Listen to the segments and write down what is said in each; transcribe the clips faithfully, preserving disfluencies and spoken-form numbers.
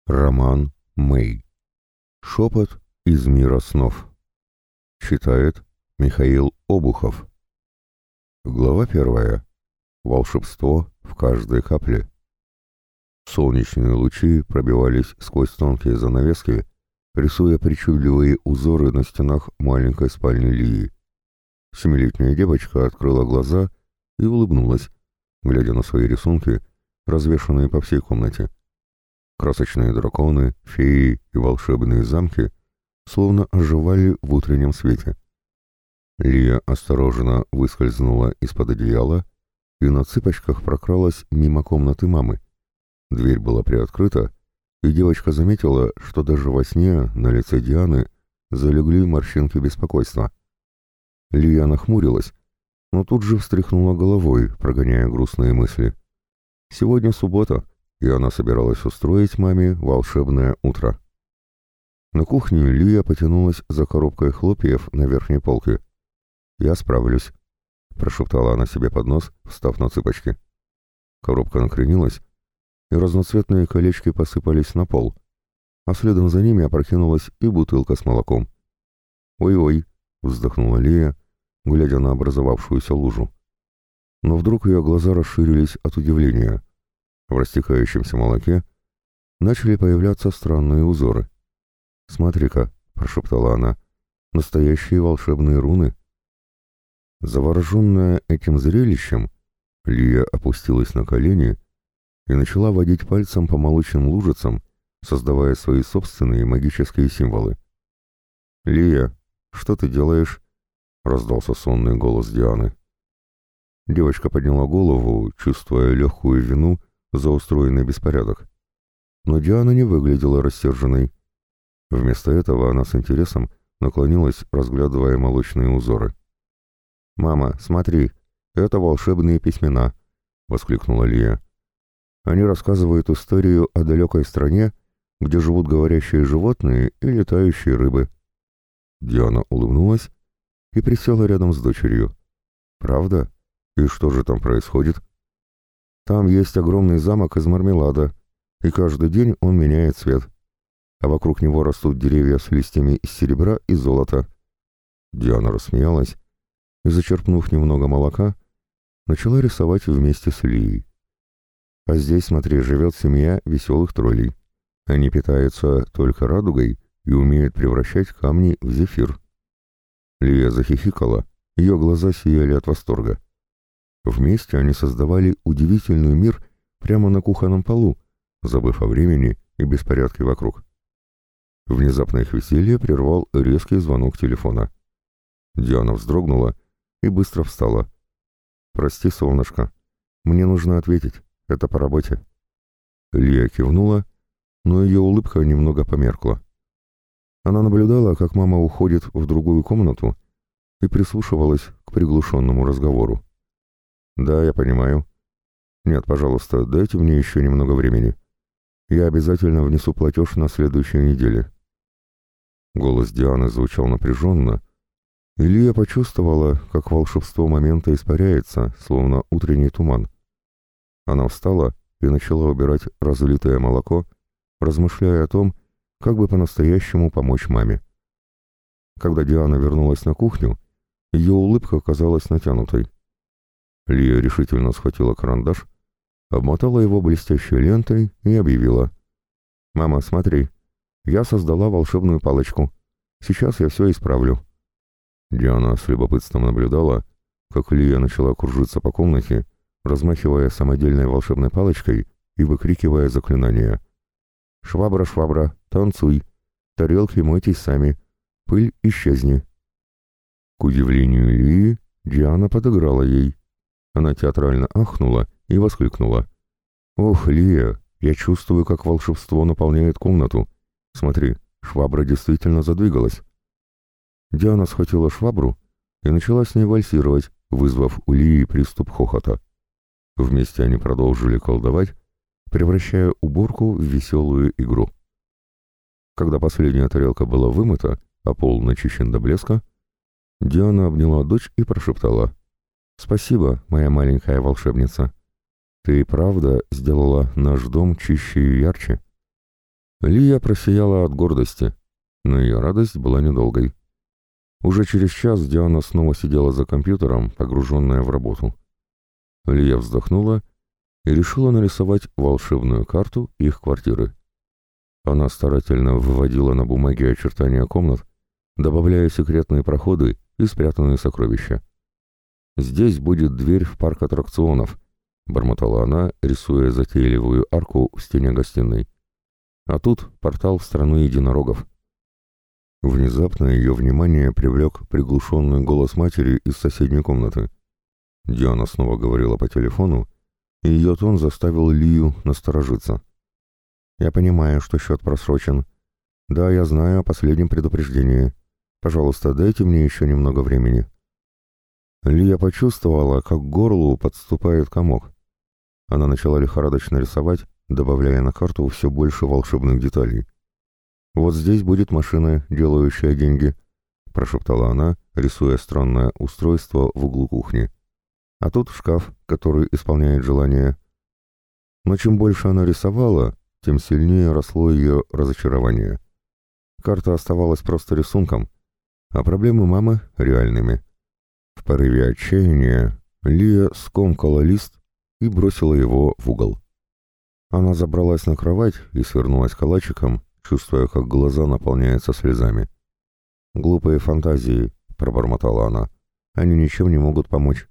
Роман Мэй. Шепот из мира снов. Читает Михаил Обухов. Глава первая. Волшебство в каждой капле. Солнечные лучи пробивались сквозь тонкие занавески, рисуя причудливые узоры на стенах маленькой спальни Лии. Семилетняя девочка открыла глаза и улыбнулась, глядя на свои рисунки, развешанные по всей комнате. Красочные драконы, феи и волшебные замки словно оживали в утреннем свете. Лия осторожно выскользнула из-под одеяла и на цыпочках прокралась мимо комнаты мамы. Дверь была приоткрыта, и девочка заметила, что даже во сне на лице Дианы залегли морщинки беспокойства. Лия нахмурилась, но тут же встряхнула головой, прогоняя грустные мысли. Сегодня суббота, и она собиралась устроить маме волшебное утро. На кухне Лия потянулась за коробкой хлопьев на верхней полке. «Я справлюсь», — прошептала она себе под нос, встав на цыпочки. Коробка накренилась, и разноцветные колечки посыпались на пол, а следом за ними опрокинулась и бутылка с молоком. «Ой-ой», — вздохнула Лия, глядя на образовавшуюся лужу. Но вдруг ее глаза расширились от удивления. В растекающемся молоке начали появляться странные узоры. «Смотри-ка», — прошептала она, — «настоящие волшебные руны». Завороженная этим зрелищем, Лия опустилась на колени и начала водить пальцем по молочным лужицам, создавая свои собственные магические символы. «Лия, что ты делаешь?» — раздался сонный голос Дианы. Девочка подняла голову, чувствуя легкую вину за устроенный беспорядок. Но Диана не выглядела рассерженной. Вместо этого она с интересом наклонилась, разглядывая молочные узоры. «Мама, смотри, это волшебные письмена!» — воскликнула Лия. «Они рассказывают историю о далекой стране, где живут говорящие животные и летающие рыбы». Диана улыбнулась и присела рядом с дочерью. «Правда? И что же там происходит?» «Там есть огромный замок из мармелада, и каждый день он меняет цвет, а вокруг него растут деревья с листьями из серебра и золота». Диана рассмеялась и, зачерпнув немного молока, начала рисовать вместе с Лией. «А здесь, смотри, живет семья веселых троллей. Они питаются только радугой и умеют превращать камни в зефир». Лия захихикала, ее глаза сияли от восторга. Вместе они создавали удивительный мир прямо на кухонном полу, забыв о времени и беспорядке вокруг. Внезапно их веселье прервал резкий звонок телефона. Диана вздрогнула и быстро встала. «Прости, солнышко, мне нужно ответить, это по работе». Лия кивнула, но ее улыбка немного померкла. Она наблюдала, как мама уходит в другую комнату, и прислушивалась к приглушенному разговору. «Да, я понимаю. Нет, пожалуйста, дайте мне еще немного времени. Я обязательно внесу платеж на следующей неделе». Голос Дианы звучал напряженно, и Лия почувствовала, как волшебство момента испаряется, словно утренний туман. Она встала и начала убирать разлитое молоко, размышляя о том, как бы по-настоящему помочь маме. Когда Диана вернулась на кухню, ее улыбка казалась натянутой. Лия решительно схватила карандаш, обмотала его блестящей лентой и объявила: «Мама, смотри, я создала волшебную палочку. Сейчас я все исправлю». Диана с любопытством наблюдала, как Лия начала кружиться по комнате, размахивая самодельной волшебной палочкой и выкрикивая заклинания. «Швабра, швабра, танцуй! Тарелки мойтесь сами! Пыль исчезни!» К удивлению Лии, Диана подыграла ей. Она театрально ахнула и воскликнула: «Ох, Лия, я чувствую, как волшебство наполняет комнату. Смотри, швабра действительно задвигалась». Диана схватила швабру и начала с ней вальсировать, вызвав у Лии приступ хохота. Вместе они продолжили колдовать, превращая уборку в веселую игру. Когда последняя тарелка была вымыта, а пол начищен до блеска, Диана обняла дочь и прошептала: «Спасибо, моя маленькая волшебница. Ты и правда сделала наш дом чище и ярче». Лия просияла от гордости, но ее радость была недолгой. Уже через час Диана снова сидела за компьютером, погруженная в работу. Лия вздохнула и решила нарисовать волшебную карту их квартиры. Она старательно выводила на бумаге очертания комнат, добавляя секретные проходы и спрятанные сокровища. «Здесь будет дверь в парк аттракционов», — бормотала она, рисуя затейливую арку в стене гостиной. «А тут портал в страну единорогов». Внезапно ее внимание привлек приглушенный голос матери из соседней комнаты. Диана снова говорила по телефону, и ее тон заставил Лию насторожиться. «Я понимаю, что счет просрочен. Да, я знаю о последнем предупреждении. Пожалуйста, дайте мне еще немного времени». Лия почувствовала, как к горлу подступает комок. Она начала лихорадочно рисовать, добавляя на карту все больше волшебных деталей. «Вот здесь будет машина, делающая деньги», — прошептала она, рисуя странное устройство в углу кухни. «А тут шкаф, который исполняет желания». Но чем больше она рисовала, тем сильнее росло ее разочарование. Карта оставалась просто рисунком, а проблемы мамы — реальными. В порыве отчаяния Лия скомкала лист и бросила его в угол. Она забралась на кровать и свернулась калачиком, чувствуя, как глаза наполняются слезами. «Глупые фантазии», — пробормотала она, — «они ничем не могут помочь».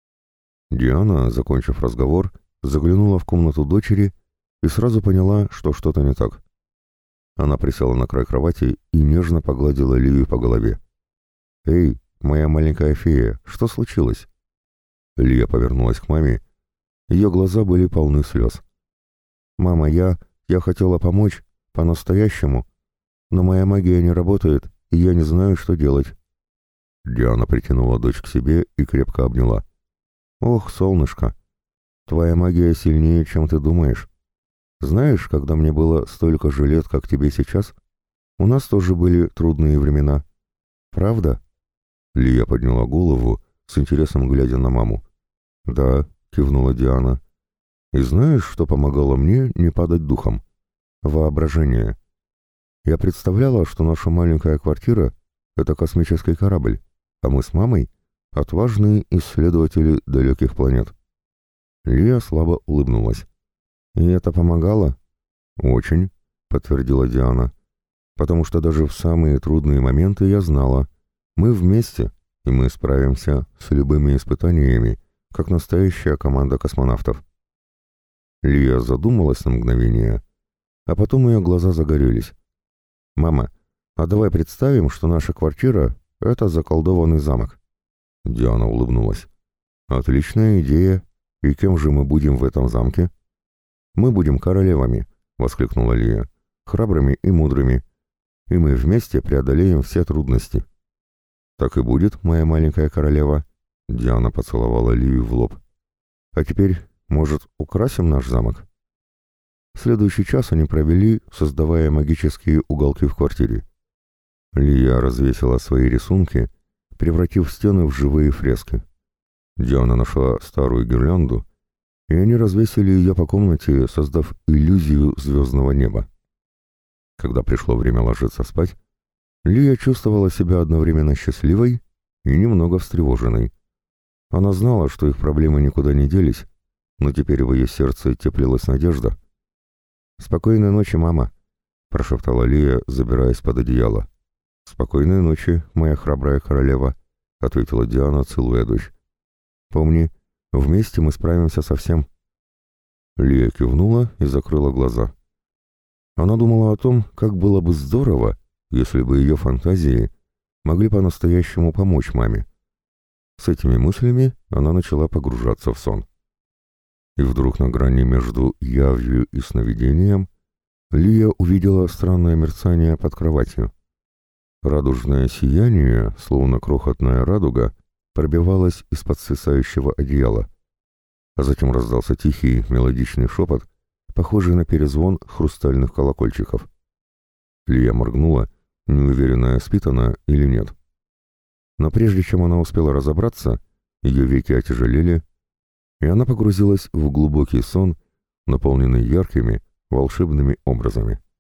Диана, закончив разговор, заглянула в комнату дочери и сразу поняла, что что-то не так. Она присела на край кровати и нежно погладила Лию по голове. «Эй, моя маленькая фея, что случилось?» Лия повернулась к маме. Ее глаза были полны слез. «Мама, я... я хотела помочь, по-настоящему, но моя магия не работает, и я не знаю, что делать». Диана притянула дочь к себе и крепко обняла. «Ох, солнышко, твоя магия сильнее, чем ты думаешь. Знаешь, когда мне было столько же лет, как тебе сейчас, у нас тоже были трудные времена. Правда?» Лия подняла голову, с интересом глядя на маму. «Да», — кивнула Диана. «И знаешь, что помогало мне не падать духом? Воображение. Я представляла, что наша маленькая квартира — это космический корабль, а мы с мамой — отважные исследователи далеких планет». Лия слабо улыбнулась. «И это помогало?» «Очень», — подтвердила Диана. «Потому что даже в самые трудные моменты я знала, мы вместе, и мы справимся с любыми испытаниями, как настоящая команда космонавтов». Лия задумалась на мгновение, а потом ее глаза загорелись. «Мама, а давай представим, что наша квартира — это заколдованный замок». Диана улыбнулась. «Отличная идея. И кем же мы будем в этом замке?» «Мы будем королевами», — воскликнула Лия, — «храбрыми и мудрыми. И мы вместе преодолеем все трудности». «Так и будет, моя маленькая королева», — Диана поцеловала Лию в лоб. «А теперь, может, украсим наш замок?» Следующий час они провели, создавая магические уголки в квартире. Лия развесила свои рисунки, превратив стены в живые фрески. Диана нашла старую гирлянду, и они развесили ее по комнате, создав иллюзию звездного неба. Когда пришло время ложиться спать, Лия чувствовала себя одновременно счастливой и немного встревоженной. Она знала, что их проблемы никуда не делись, но теперь в ее сердце теплилась надежда. «Спокойной ночи, мама», — прошептала Лия, забираясь под одеяло. «Спокойной ночи, моя храбрая королева», — ответила Диана, целуя дочь. «Помни, вместе мы справимся со всем». Лия кивнула и закрыла глаза. Она думала о том, как было бы здорово, если бы ее фантазии могли по-настоящему помочь маме. С этими мыслями она начала погружаться в сон. И вдруг на грани между явью и сновидением Лия увидела странное мерцание под кроватью. Радужное сияние, словно крохотная радуга, пробивалось из-под свисающего одеяла. А затем раздался тихий мелодичный шепот, похожий на перезвон хрустальных колокольчиков. Лия моргнула, неуверенная, спит она или нет. Но прежде чем она успела разобраться, ее веки отяжелели, и она погрузилась в глубокий сон, наполненный яркими, волшебными образами.